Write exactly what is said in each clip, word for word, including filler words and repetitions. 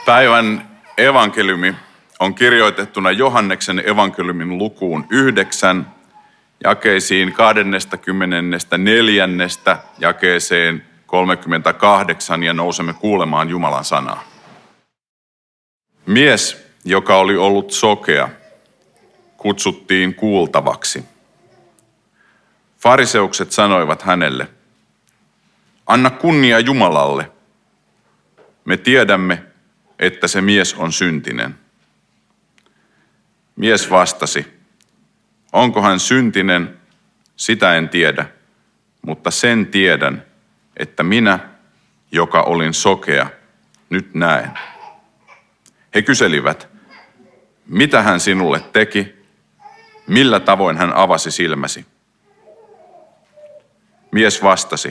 Päivän evankeliumi on kirjoitettuna Johanneksen evankeliumin lukuun yhdeksän, jakeisiin kaksikymmentäneljä jakeeseen kolmekymmentäkahdeksan, ja nousemme kuulemaan Jumalan sanaa. Mies, joka oli ollut sokea, kutsuttiin kuultavaksi. Fariseukset sanoivat hänelle: "Anna kunnia Jumalalle. Me tiedämme, että se mies on syntinen." Mies vastasi: "Onko hän syntinen, sitä en tiedä, mutta sen tiedän, että minä, joka olin sokea, nyt näen." He kyselivät: "Mitä hän sinulle teki? Millä tavoin hän avasi silmäsi?" Mies vastasi: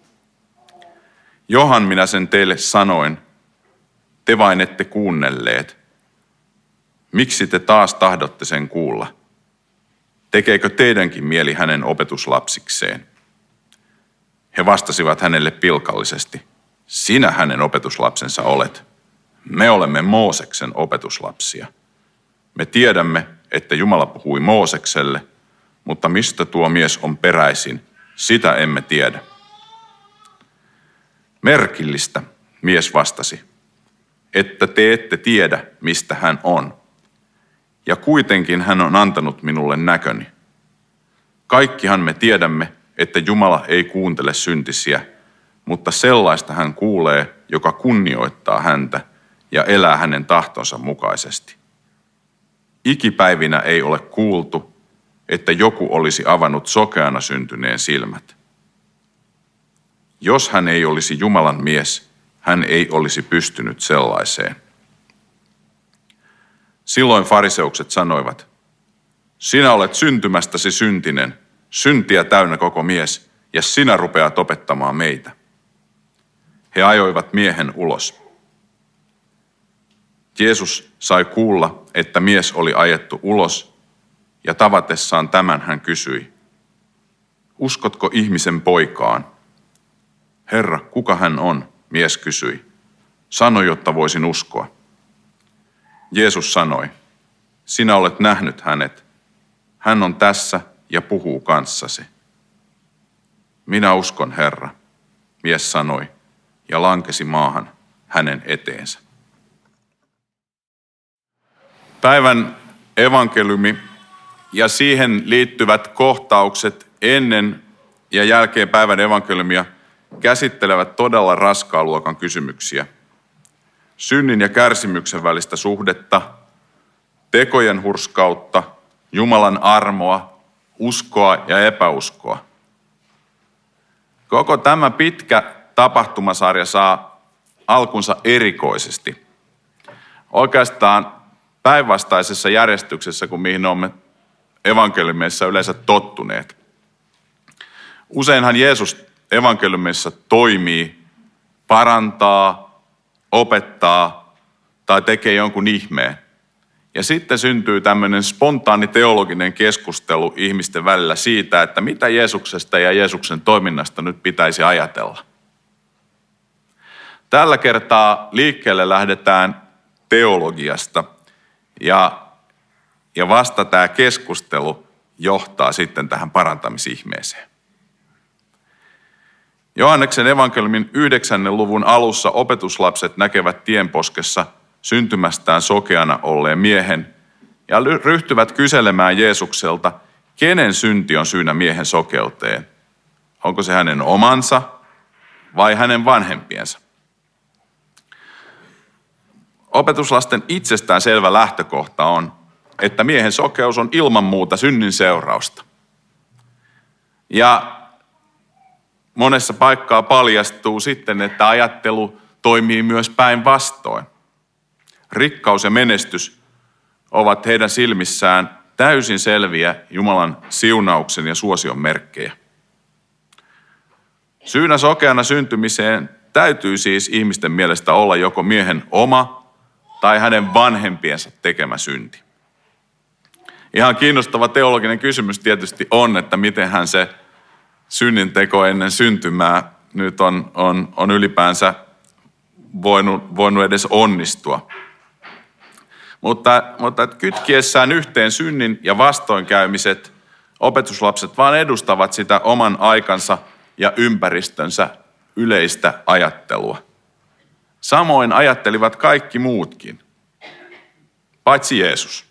"Johan minä sen teille sanoin, te vain ette kuunnelleet. Miksi te taas tahdotte sen kuulla? Tekeekö teidänkin mieli hänen opetuslapsikseen?" He vastasivat hänelle pilkallisesti: "Sinä hänen opetuslapsensa olet. Me olemme Mooseksen opetuslapsia. Me tiedämme, että Jumala puhui Moosekselle, mutta mistä tuo mies on peräisin, sitä emme tiedä." "Merkillistä," mies vastasi, "että te ette tiedä, mistä hän on. Ja kuitenkin hän on antanut minulle näköni. Kaikkihan me tiedämme, että Jumala ei kuuntele syntisiä, mutta sellaista hän kuulee, joka kunnioittaa häntä ja elää hänen tahtonsa mukaisesti. Ikipäivinä ei ole kuultu, että joku olisi avannut sokeana syntyneen silmät. Jos hän ei olisi Jumalan mies, hän ei olisi pystynyt sellaiseen." Silloin fariseukset sanoivat: "Sinä olet syntymästäsi syntinen, syntiä täynnä koko mies, ja sinä rupeat opettamaan meitä." He ajoivat miehen ulos. Jeesus sai kuulla, että mies oli ajettu ulos, ja tavatessaan tämän hän kysyi: "Uskotko ihmisen poikaan?" "Herra, kuka hän on?" mies kysyi. "Sano, jotta voisin uskoa." Jeesus sanoi: "Sinä olet nähnyt hänet. Hän on tässä ja puhuu kanssasi." "Minä uskon, Herra," mies sanoi ja lankesi maahan hänen eteensä. Päivän evankeliumi ja siihen liittyvät kohtaukset ennen ja jälkeen päivän evankeliumia käsittelevät todella raskaan luokan kysymyksiä. Synnin ja kärsimyksen välistä suhdetta, tekojen hurskautta, Jumalan armoa, uskoa ja epäuskoa. Koko tämä pitkä tapahtumasarja saa alkunsa erikoisesti. Oikeastaan päinvastaisessa järjestyksessä kuin mihin olemme evankeliumeissa yleensä tottuneet. Useinhan Jeesus evankeliumissa toimii, parantaa, opettaa tai tekee jonkun ihmeen. Ja sitten syntyy tämmöinen spontaani teologinen keskustelu ihmisten välillä siitä, että mitä Jeesuksesta ja Jeesuksen toiminnasta nyt pitäisi ajatella. Tällä kertaa liikkeelle lähdetään teologiasta ja, ja vasta tämä keskustelu johtaa sitten tähän parantamisihmeeseen. Johanneksen evankeliumin yhdeksännen luvun alussa opetuslapset näkevät tienposkessa syntymästään sokeana olleen miehen ja ryhtyvät kyselemään Jeesukselta, kenen synti on syynä miehen sokeuteen. Onko se hänen omansa vai hänen vanhempiensa? Opetuslasten itsestään selvä lähtökohta on, että miehen sokeus on ilman muuta synnin seurausta. Ja monessa paikkaa paljastuu sitten, että ajattelu toimii myös päinvastoin. Rikkaus ja menestys ovat heidän silmissään täysin selviä Jumalan siunauksen ja suosion merkkejä. Syynä sokeana syntymiseen täytyy siis ihmisten mielestä olla joko miehen oma tai hänen vanhempiensa tekemä synti. Ihan kiinnostava teologinen kysymys tietysti on, että mitenhän se synninteko ennen syntymää nyt on, on, on ylipäänsä voinut, voinut edes onnistua. Mutta, mutta kytkiessään yhteen synnin ja vastoinkäymiset, opetuslapset vaan edustavat sitä oman aikansa ja ympäristönsä yleistä ajattelua. Samoin ajattelivat kaikki muutkin, paitsi Jeesus.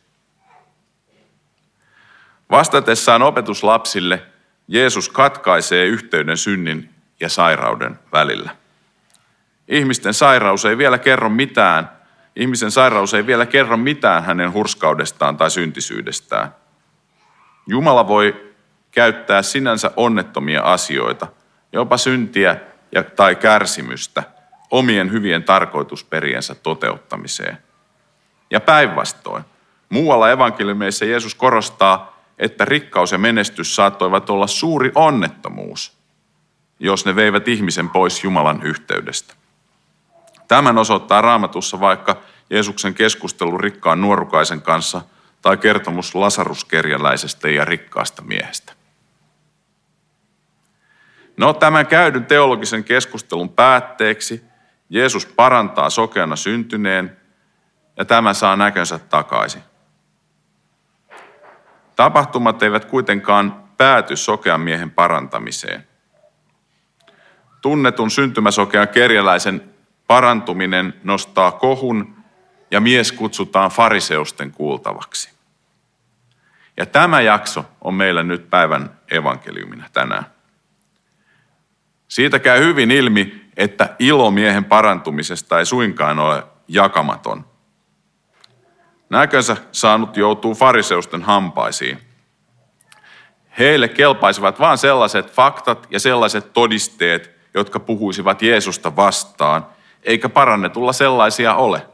Vastatessaan opetuslapsille Jeesus katkaisee yhteyden synnin ja sairauden välillä. Ihmisten sairaus ei vielä kerro mitään, ihmisen sairaus ei vielä kerro mitään hänen hurskaudestaan tai syntisyydestään. Jumala voi käyttää sinänsä onnettomia asioita, jopa syntiä ja, tai kärsimystä, omien hyvien tarkoitusperiensä toteuttamiseen. Ja päinvastoin, muualla evankeliumeissa Jeesus korostaa, että rikkaus ja menestys saattoivat olla suuri onnettomuus, jos ne veivät ihmisen pois Jumalan yhteydestä. Tämän osoittaa Raamatussa vaikka Jeesuksen keskustelu rikkaan nuorukaisen kanssa tai kertomus Lasaruskerjäläisestä ja rikkaasta miehestä. No, tämän käydyn teologisen keskustelun päätteeksi Jeesus parantaa sokeana syntyneen ja tämä saa näkönsä takaisin. Tapahtumat eivät kuitenkaan pääty sokean miehen parantamiseen. Tunnetun syntymäsokean kerjäläisen parantuminen nostaa kohun ja mies kutsutaan fariseusten kuultavaksi. Ja tämä jakso on meillä nyt päivän evankeliumina tänään. Siitä käy hyvin ilmi, että ilo miehen parantumisesta ei suinkaan ole jakamaton. Näkönsä saanut joutuu fariseusten hampaisiin. Heille kelpaisivat vain sellaiset faktat ja sellaiset todisteet, jotka puhuisivat Jeesusta vastaan, eikä parannetulla sellaisia ole.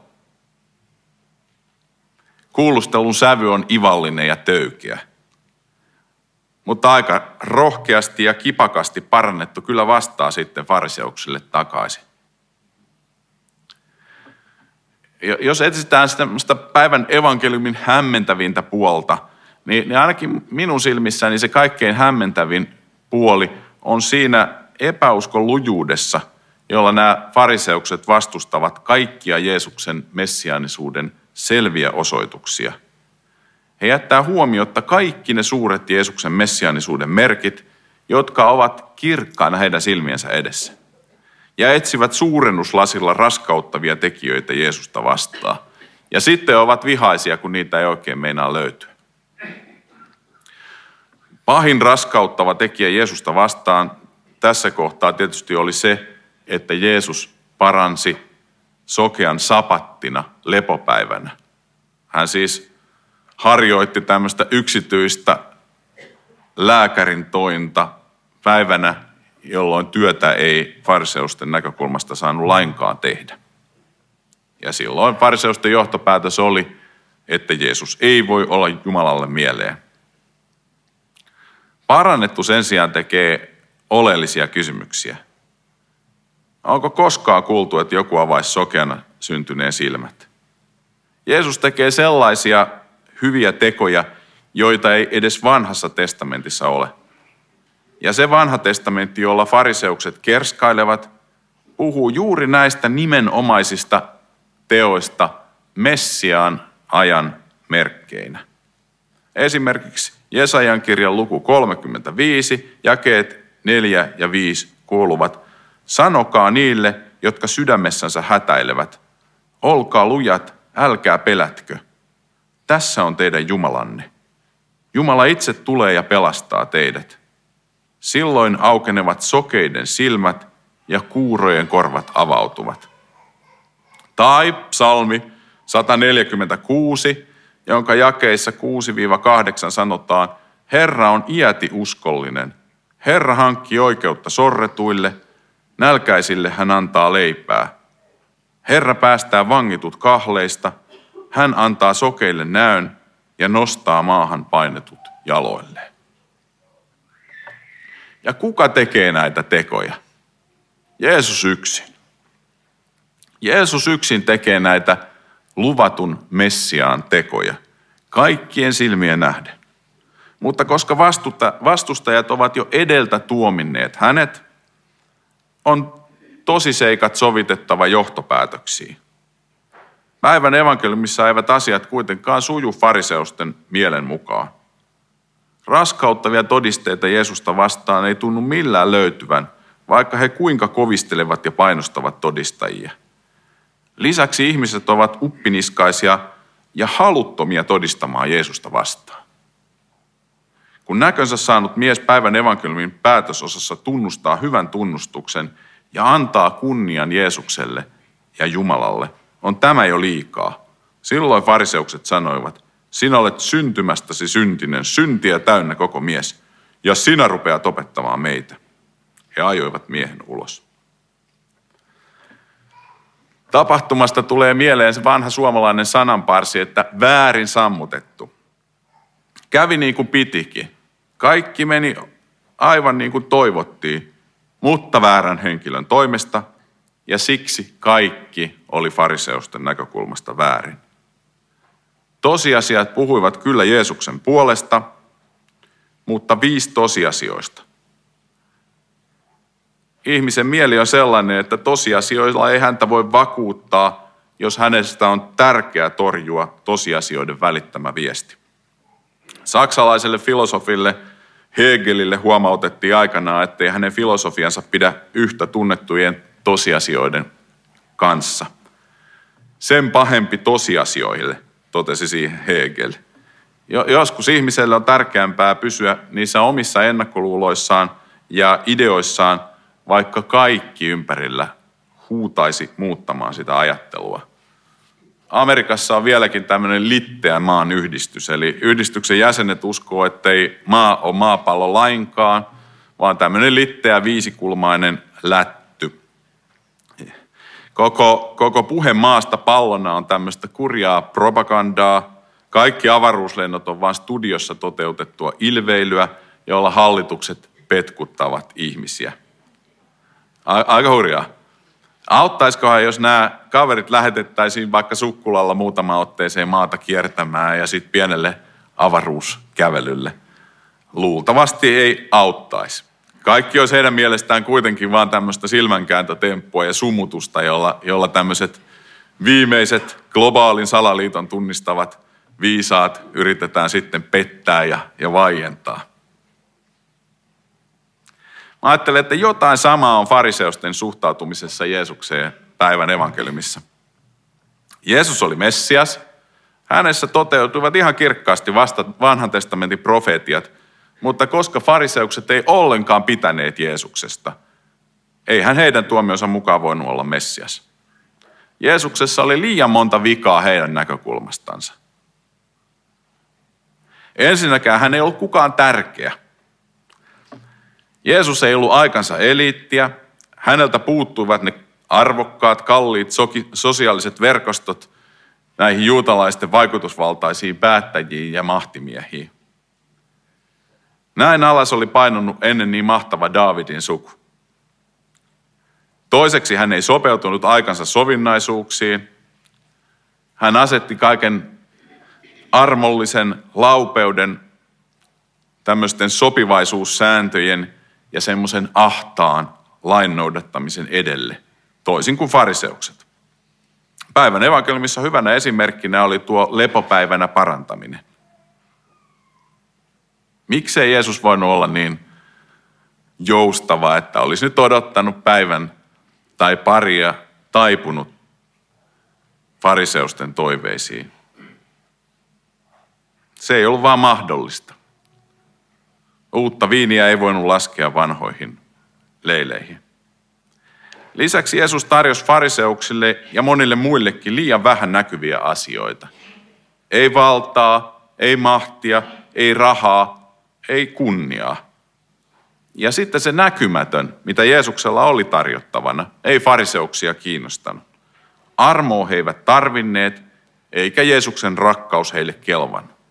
Kuulustelun sävy on ivallinen ja töykeä, mutta aika rohkeasti ja kipakasti parannettu kyllä vastaa sitten fariseuksille takaisin. Jos etsitään sitä päivän evankeliumin hämmentävintä puolta, niin, niin ainakin minun silmissäni se kaikkein hämmentävin puoli on siinä epäuskon lujuudessa, jolla nämä fariseukset vastustavat kaikkia Jeesuksen messiaanisuuden selviä osoituksia. He jättää huomiotta kaikki ne suuret Jeesuksen messiaanisuuden merkit, jotka ovat kirkkaana heidän silmiensä edessä. Ja etsivät suurennuslasilla raskauttavia tekijöitä Jeesusta vastaan. Ja sitten ovat vihaisia, kun niitä ei oikein meinaa löytyä. Pahin raskauttava tekijä Jeesusta vastaan tässä kohtaa tietysti oli se, että Jeesus paransi sokean sapattina lepopäivänä. Hän siis harjoitti tämmöistä yksityistä lääkärin tointa päivänä, jolloin työtä ei fariseusten näkökulmasta saanut lainkaan tehdä. Ja silloin fariseusten johtopäätös oli, että Jeesus ei voi olla Jumalalle mieleen. Parannettu sen sijaan tekee oleellisia kysymyksiä. Onko koskaan kuultu, että joku avaisi sokeana syntyneen silmät? Jeesus tekee sellaisia hyviä tekoja, joita ei edes vanhassa testamentissa ole. Ja se vanha testamentti, jolla fariseukset kerskailevat, puhuu juuri näistä nimenomaisista teoista Messiaan ajan merkkeinä. Esimerkiksi Jesajan kirjan luku kolmekymmentäviisi, jakeet neljä ja viisi kuuluvat: sanokaa niille, jotka sydämessänsä hätäilevät, olkaa lujat, älkää pelätkö. Tässä on teidän Jumalanne. Jumala itse tulee ja pelastaa teidät. Silloin aukenevat sokeiden silmät ja kuurojen korvat avautuvat. Tai psalmi sata neljäkymmentäkuusi, jonka jakeissa kuusi kahdeksan sanotaan: Herra on iäti uskollinen. Herra hankki oikeutta sorretuille, nälkäisille hän antaa leipää. Herra päästää vangitut kahleista, hän antaa sokeille näön ja nostaa maahan painetut jaloilleen. Ja kuka tekee näitä tekoja? Jeesus yksin. Jeesus yksin tekee näitä luvatun Messiaan tekoja, kaikkien silmien nähden. Mutta koska vastustajat ovat jo edeltä tuominneet hänet, on tosiseikat sovitettava johtopäätöksiin. Päivän evankeliumissa eivät asiat kuitenkaan suju fariseusten mielen mukaan. Raskauttavia todisteita Jeesusta vastaan ei tunnu millään löytyvän, vaikka he kuinka kovistelevat ja painostavat todistajia. Lisäksi ihmiset ovat uppiniskaisia ja haluttomia todistamaan Jeesusta vastaan. Kun näkönsä saanut mies päivän evankeliumin päätösosassa tunnustaa hyvän tunnustuksen ja antaa kunnian Jeesukselle ja Jumalalle, on tämä jo liikaa. Silloin fariseukset sanoivat, sinä olet syntymästäsi syntinen, syntiä täynnä koko mies, ja sinä rupeat opettamaan meitä. He ajoivat miehen ulos. Tapahtumasta tulee mieleen se vanha suomalainen sananparsi, että väärin sammutettu. Kävi niin kuin pitikin. Kaikki meni aivan niin kuin toivottiin, mutta väärän henkilön toimesta, ja siksi kaikki oli fariseusten näkökulmasta väärin. Tosiasiat puhuivat kyllä Jeesuksen puolesta, mutta viisi tosiasioista. Ihmisen mieli on sellainen, että tosiasioilla ei häntä voi vakuuttaa, jos hänestä on tärkeää torjua tosiasioiden välittämä viesti. Saksalaiselle filosofille Hegelille huomautettiin aikanaan, ettei hänen filosofiansa pidä yhtä tunnettujen tosiasioiden kanssa. Sen pahempi tosiasioille, totesi siihen Hegel. Joskus ihmiselle on tärkeämpää pysyä niissä omissa ennakkoluuloissaan ja ideoissaan, vaikka kaikki ympärillä huutaisi muuttamaan sitä ajattelua. Amerikassa on vieläkin tämmöinen litteä maan yhdistys, eli yhdistyksen jäsenet uskoo, ettei maa ole maapallo lainkaan, vaan tämmöinen litteä viisikulmainen lätty. Koko, koko puhe maasta pallona on tämmöistä kurjaa propagandaa. Kaikki avaruuslennot on vain studiossa toteutettua ilveilyä, jolla hallitukset petkuttavat ihmisiä. Aika hurjaa. Auttaisikohan, jos nämä kaverit lähetettäisiin vaikka sukkulalla muutama otteeseen maata kiertämään ja sitten pienelle avaruuskävelylle? Luultavasti ei auttaisi. Kaikki olisi heidän mielestään kuitenkin vaan tämmöistä silmänkääntötemppua ja sumutusta, jolla, jolla tämmöiset viimeiset globaalin salaliiton tunnistavat viisaat yritetään sitten pettää ja, ja vaientaa. Mä ajattelen, että jotain samaa on fariseusten suhtautumisessa Jeesukseen päivän evankeliumissa. Jeesus oli Messias. Hänessä toteutuivat ihan kirkkaasti vasta vanhan testamentin profeetiat, mutta koska fariseukset ei ollenkaan pitäneet Jeesuksesta, eihän heidän tuomionsa mukaan voinut olla Messias. Jeesuksessa oli liian monta vikaa heidän näkökulmastansa. Ensinnäkään hän ei ollut kukaan tärkeä. Jeesus ei ollut aikansa eliittiä. Häneltä puuttuivat ne arvokkaat, kalliit, sosiaaliset verkostot näihin juutalaisten vaikutusvaltaisiin päättäjiin ja mahtimiehiin. Näin alas oli painunut ennen niin mahtava Daavidin suku. Toiseksi hän ei sopeutunut aikansa sovinnaisuuksiin. Hän asetti kaiken armollisen laupeuden tämmöisten sopivaisuussääntöjen ja semmoisen ahtaan lain noudattamisen edelle, toisin kuin fariseukset. Päivän evankeliumissa hyvänä esimerkkinä oli tuo lepopäivänä parantaminen. Miksei Jeesus voinut olla niin joustava, että olisi nyt odottanut päivän tai paria taipunut fariseusten toiveisiin? Se ei ollut vaan mahdollista. Uutta viiniä ei voinut laskea vanhoihin leileihin. Lisäksi Jeesus tarjosi fariseuksille ja monille muillekin liian vähän näkyviä asioita. Ei valtaa, ei mahtia, ei rahaa, ei kunniaa. Ja sitten se näkymätön, mitä Jeesuksella oli tarjottavana, ei fariseuksia kiinnostanut. Armoa he eivät tarvinneet, eikä Jeesuksen rakkaus heille kelvannut.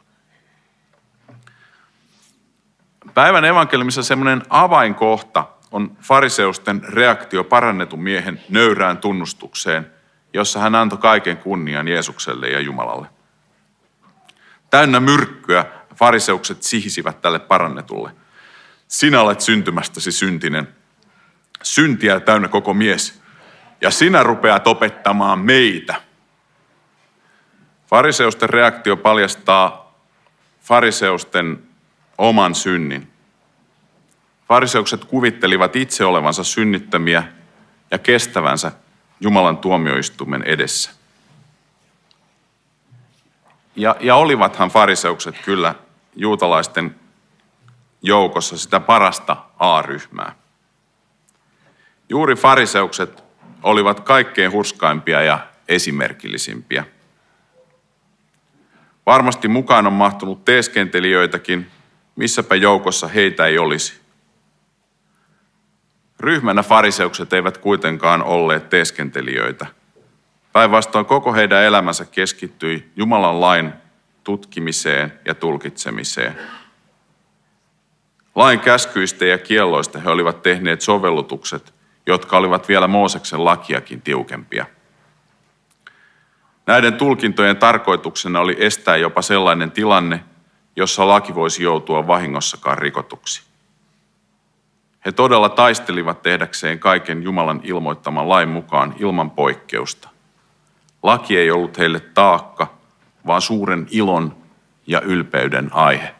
Päivän evankeliumissa semmoinen avainkohta on fariseusten reaktio parannetun miehen nöyrään tunnustukseen, jossa hän antoi kaiken kunnian Jeesukselle ja Jumalalle. Täynnä myrkkyä fariseukset sihisivät tälle parannetulle. Sinä olet syntymästäsi syntinen, syntiä täynnä koko mies, Ja sinä rupeat opettamaan meitä. Fariseusten reaktio paljastaa fariseusten oman synnin. Fariseukset kuvittelivat itse olevansa synnittömiä ja kestävänsä Jumalan tuomioistuimen edessä. Ja, ja olivathan fariseukset kyllä juutalaisten joukossa sitä parasta A-ryhmää. Juuri fariseukset olivat kaikkein hurskaimpia ja esimerkillisimpiä. Varmasti mukaan on mahtunut teeskentelijöitäkin, missäpä joukossa heitä ei olisi. Ryhmänä fariseukset eivät kuitenkaan olleet teeskentelijöitä. Päinvastoin koko heidän elämänsä keskittyi Jumalan lain tutkimiseen ja tulkitsemiseen. Lain käskyistä ja kielloista he olivat tehneet sovellutukset, jotka olivat vielä Mooseksen lakiakin tiukempia. Näiden tulkintojen tarkoituksena oli estää jopa sellainen tilanne, jossa laki voisi joutua vahingossakaan rikotuksi. He todella taistelivat tehdäkseen kaiken Jumalan ilmoittaman lain mukaan ilman poikkeusta. Laki ei ollut heille taakka, vaan suuren ilon ja ylpeyden aihe.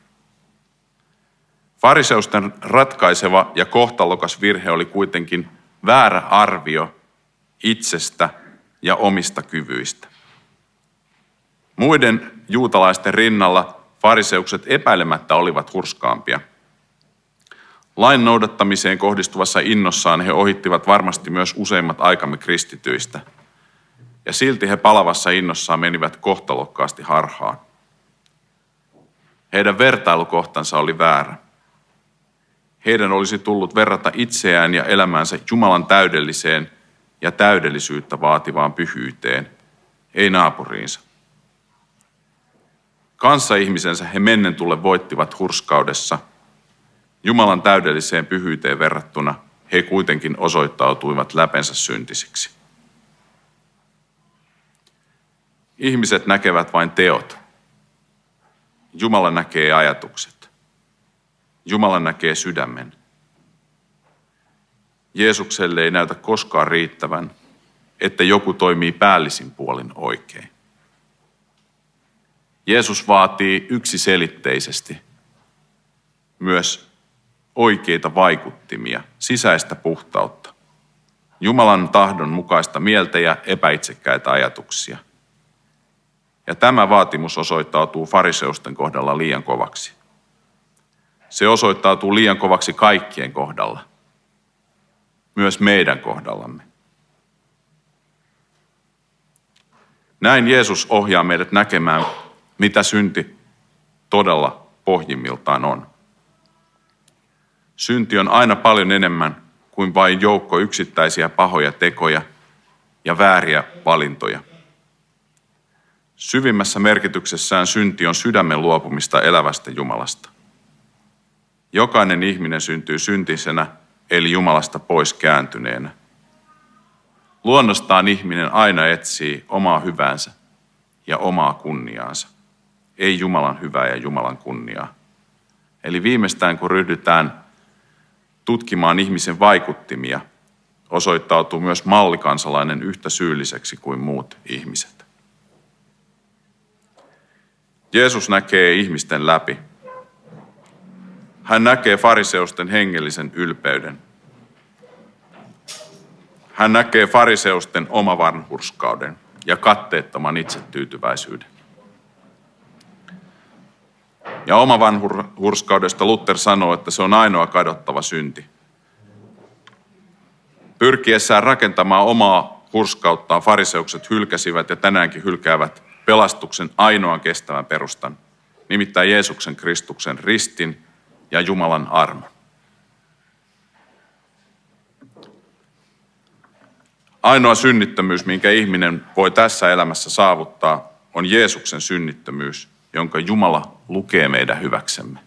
Fariseusten ratkaiseva ja kohtalokas virhe oli kuitenkin väärä arvio itsestä ja omista kyvyistä. Muiden juutalaisten rinnalla fariseukset epäilemättä olivat hurskaampia. Lain noudattamiseen kohdistuvassa innossaan he ohittivat varmasti myös useimmat aikamme kristityistä. Ja silti he palavassa innossaan menivät kohtalokkaasti harhaan. Heidän vertailukohtansa oli väärä. Heidän olisi tullut verrata itseään ja elämäänsä Jumalan täydelliseen ja täydellisyyttä vaativaan pyhyyteen, ei naapuriinsa. Kanssaihmisensä he mennen tulle voittivat hurskaudessa. Jumalan täydelliseen pyhyyteen verrattuna he kuitenkin osoittautuivat läpensä syntisiksi. Ihmiset näkevät vain teot. Jumala näkee ajatukset. Jumala näkee sydämen. Jeesukselle ei näytä koskaan riittävän, että joku toimii päällisin puolin oikein. Jeesus vaatii yksiselitteisesti myös oikeita vaikuttimia, sisäistä puhtautta, Jumalan tahdon mukaista mieltä ja epäitsekkäitä ajatuksia. Ja tämä vaatimus osoittautuu fariseusten kohdalla liian kovaksi. Se osoittautuu liian kovaksi kaikkien kohdalla, myös meidän kohdallamme. Näin Jeesus ohjaa meidät näkemään, mitä synti todella pohjimmiltaan on. Synti on aina paljon enemmän kuin vain joukko yksittäisiä pahoja tekoja ja vääriä valintoja. Syvimmässä merkityksessään synti on sydämen luopumista elävästä Jumalasta. Jokainen ihminen syntyy syntisenä, eli Jumalasta pois kääntyneenä. Luonnostaan ihminen aina etsii omaa hyväänsä ja omaa kunniaansa, ei Jumalan hyvää ja Jumalan kunniaa. Eli viimeistään kun ryhdytään tutkimaan ihmisen vaikuttimia, osoittautuu myös mallikansalainen yhtä syylliseksi kuin muut ihmiset. Jeesus näkee ihmisten läpi. Hän näkee fariseusten hengellisen ylpeyden. Hän näkee fariseusten omavanhurskauden ja katteettoman itsetyytyväisyyden. Ja omavanhurskaudesta Luther sanoo, että se on ainoa kadottava synti. Pyrkiessään rakentamaan omaa hurskauttaan fariseukset hylkäsivät ja tänäänkin hylkäävät pelastuksen ainoan kestävän perustan, nimittäin Jeesuksen Kristuksen ristin ja Jumalan armon. Ainoa synnittömyys, minkä ihminen voi tässä elämässä saavuttaa, on Jeesuksen synnittömyys, jonka Jumala lukee meidän hyväksemme.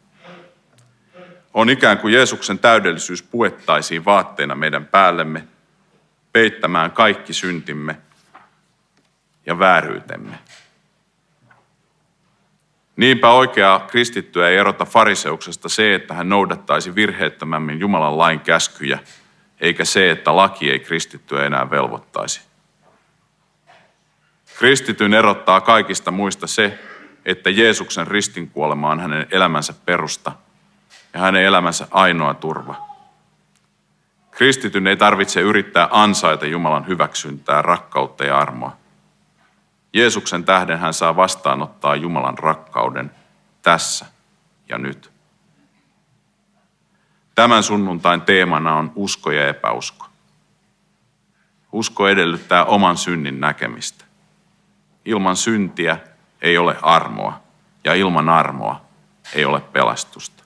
On ikään kuin Jeesuksen täydellisyys puettaisiin vaatteina meidän päällemme, peittämään kaikki syntimme ja vääryytemme. Niinpä oikeaa kristittyä ei erota fariseuksesta se, että hän noudattaisi virheettömämmin Jumalan lain käskyjä eikä se, että laki ei kristittyä enää velvoittaisi. Kristityn erottaa kaikista muista se, että Jeesuksen ristinkuolema on hänen elämänsä perusta ja hänen elämänsä ainoa turva. Kristityn ei tarvitse yrittää ansaita Jumalan hyväksyntää, rakkautta ja armoa. Jeesuksen tähden hän saa vastaanottaa Jumalan rakkauden tässä ja nyt. Tämän sunnuntain teemana on usko ja epäusko. Usko edellyttää oman synnin näkemistä. Ilman syntiä ei ole armoa, ja ilman armoa ei ole pelastusta.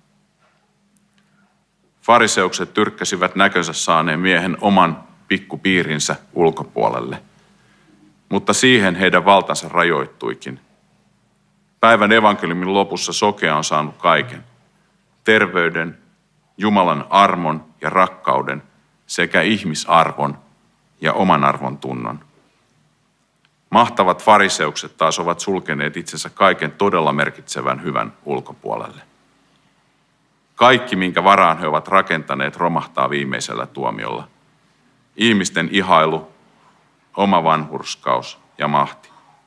Fariseukset tyrkkäsivät näkönsä saaneen miehen oman pikkupiirinsä ulkopuolelle, mutta siihen heidän valtansa rajoittuikin. Päivän evankeliumin lopussa sokea on saanut kaiken: terveyden, Jumalan armon ja rakkauden sekä ihmisarvon ja oman arvon tunnon. Mahtavat fariseukset taas ovat sulkeneet itsensä kaiken todella merkitsevän hyvän ulkopuolelle. Kaikki, minkä varaan he ovat rakentaneet, romahtaa viimeisellä tuomiolla. Ihmisten ihailu, oma vanhurskaus ja mahti.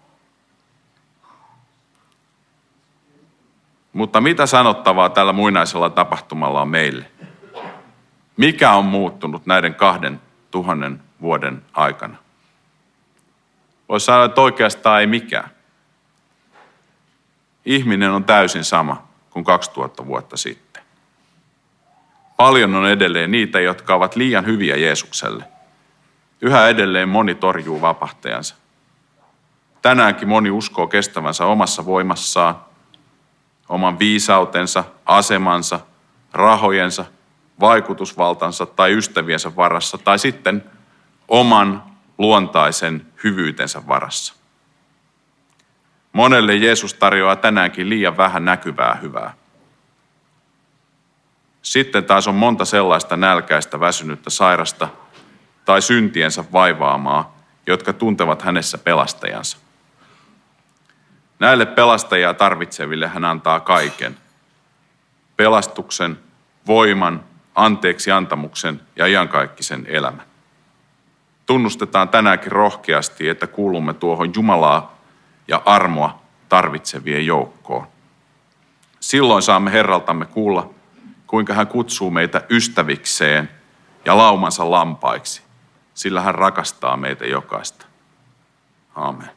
Mutta mitä sanottavaa tällä muinaisella tapahtumalla on meille? Mikä on muuttunut näiden kahden tuhannen vuoden aikana? Voisi sanoa, että oikeastaan ei mikään. Ihminen on täysin sama kuin kaksituhatta vuotta sitten. Paljon on edelleen niitä, jotka ovat liian hyviä Jeesukselle. Yhä edelleen moni torjuu vapahtajansa. Tänäänkin moni uskoo kestävänsä omassa voimassaan, oman viisautensa, asemansa, rahojensa, vaikutusvaltansa tai ystäviensä varassa tai sitten oman luontaisen hyvyytensä varassa. Monelle Jeesus tarjoaa tänäänkin liian vähän näkyvää hyvää. Sitten taas on monta sellaista nälkäistä, väsynyttä, sairasta tai syntiensä vaivaamaa, jotka tuntevat hänessä pelastajansa. Näille pelastajaa tarvitseville hän antaa kaiken: pelastuksen, voiman, anteeksi antamuksen ja iankaikkisen elämän. Tunnustetaan tänäänkin rohkeasti, että kuulumme tuohon Jumalaa ja armoa tarvitsevien joukkoon. Silloin saamme Herraltamme kuulla, kuinka hän kutsuu meitä ystävikseen ja laumansa lampaiksi, sillä hän rakastaa meitä jokaista. Aamen.